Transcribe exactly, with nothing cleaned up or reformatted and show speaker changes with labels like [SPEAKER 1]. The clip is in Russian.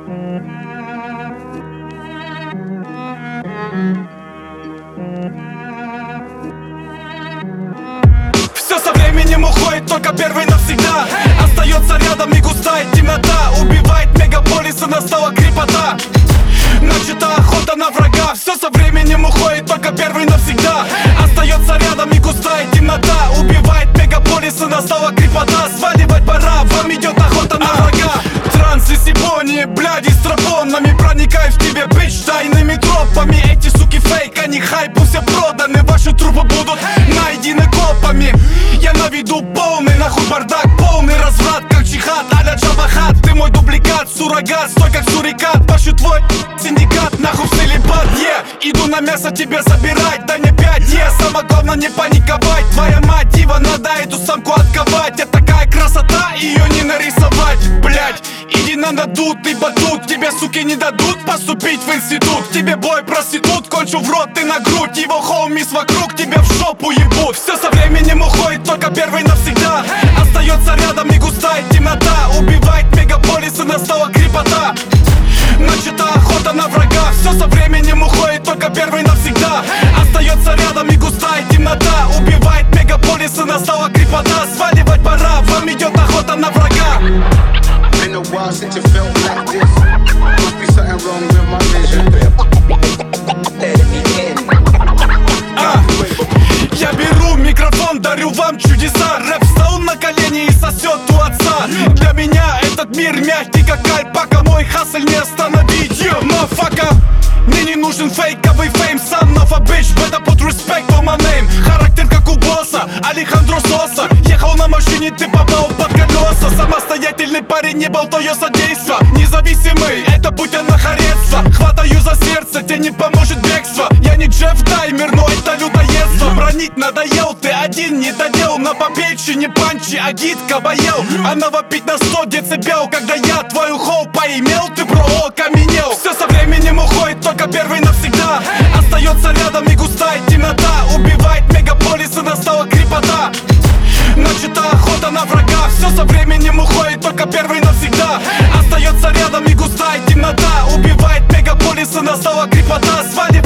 [SPEAKER 1] Все со временем уходит, только первый навсегда. Остается рядом и густая темнота. Убивает мегаполисы, настала крепота. Начата охота на врага. Все со временем уходит, только первый навсегда. Остается рядом и густая темнота. Убивает мегаполисы, настала крепота. Сваливать пора, вам идет охота на врага. Транс и симфонии, бляди с тропонами. Проникай в тебе, бич, тайными тропами. Эти суки фейк, они хайпу все проданы. Ваши трупы будут найдены копами. Я на виду полный, нахуй бардак, полный разврат, как чихат, а-ля Джабахат. Ты мой дубликат, суррогат, стой как сурикат. Пашу твой синдикат, нахуй в целебат, yeah. Иду на мясо тебе забирать, да не пять, yeah. Самое главное не паниковать. Твоя мать дива, надо эту самку отковать. Это такая красота, ее не нарисовать, блять. Иди на надутый батут, тебе суки не дадут поступить в институт. Тебе бой проститут, кончу в рот, ты на грудь. Его хоумис вокруг, тебя в жопу ебут. Все со временем уходит, только первый навсегда. Остается рядом и густая темнота. Убивает мегаполисы, настала крепота. Начата охота на врага. Все со временем уходит, только первый навсегда. Остается рядом и густая темнота. Убивает мегаполисы, настала крепота. Сваливать пора, вам идет охота на врага.
[SPEAKER 2] Been a while since you felt like this. Must be something wrong with my vision.
[SPEAKER 1] А, я беру микрофон, дарю вам чудеса. Рэп встал на колени и сосет у отца. Для меня этот мир мягкий, как альпака. Мой хасль не остановить, yo, motherfucker. Мне не нужен фейковый фейм, son of a bitch. Better put respect on my name. Характер как у босса, Алехандро Соса. Ехал на машине, ты попал под колеса. Самостоятельный парень, не был твое содейство. Независимый, это путь анахарецтва. Хватаю за сердце, тебе не поможет бегство. Я не Джефф Даймер, но это людоедство. Бронить надоел, ты один не доделал. На попечи не панчи, а гид кабаел. Она вопит на сто децибел. Когда я твою хоу поимел, ты бро окаменел. Все со временем уходит, только первый навсегда. Остается рядом и густая темнота. Убивает мегаполисы, настала крепота. Начата охота на врага. Все со временем уходит, только первый навсегда. Остается рядом и густая темнота. Убивает мегаполисы, настала крепота. Свадьба